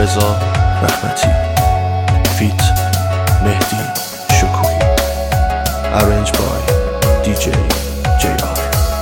رضا رحمتی فیت مهدی شکوهی Arranged by DJ JR.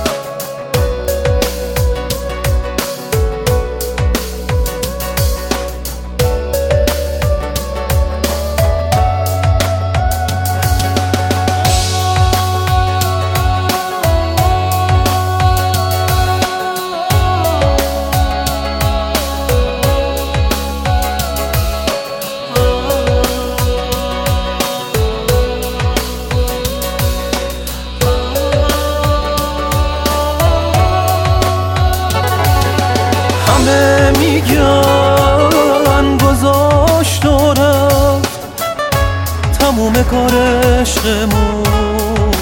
میگن گذاشت و رفت تموم کار عشقمون،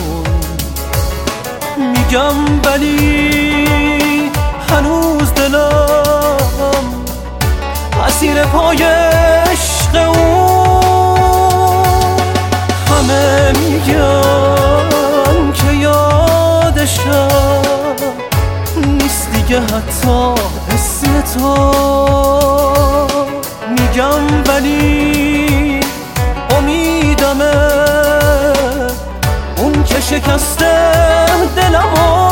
میگم ولی هنوز دلم اسیر پای عشق اون. همه میگن که یادشم نیست دیگه حتی اسم تو، میگم ولی امیدمه اون که شکسته دلمو.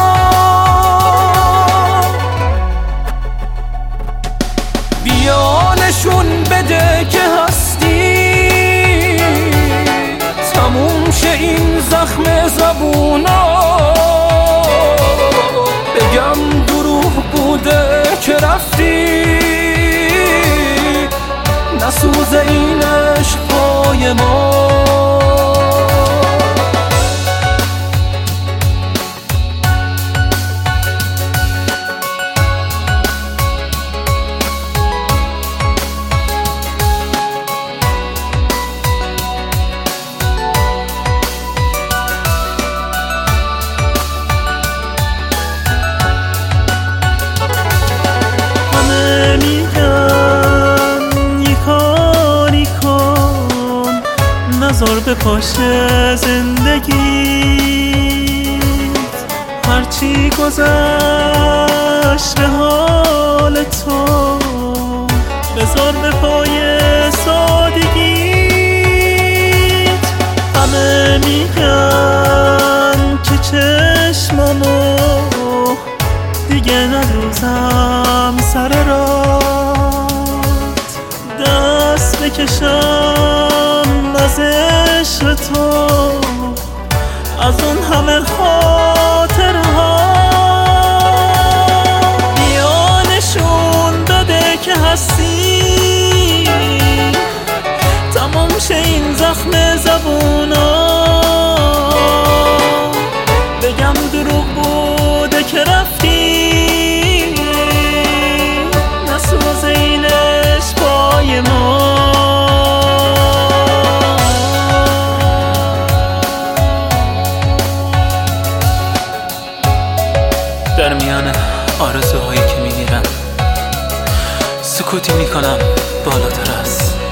بیا نشون بده که هستی، تموم شه این زخم زبونا. بگم دروغ بوده که رفتی، نسوزه این عشق پای ما. نذار به پاشه زندگیت، هرچی گذشت به حال تو بذار به پای سادگیت. همه میگن که چشممو دیگه ندوزم سر رات، دست بکشم از عشق تو از اون همه خاطرها. بیا نشون بده که هستی، تمام شه این زخم زبونا. بگم دروغ بوده که رفتی، نسوزه این عشق پای ما. در میان آرزوهایی که میگیرم سکوتی میکنم بالاتر است.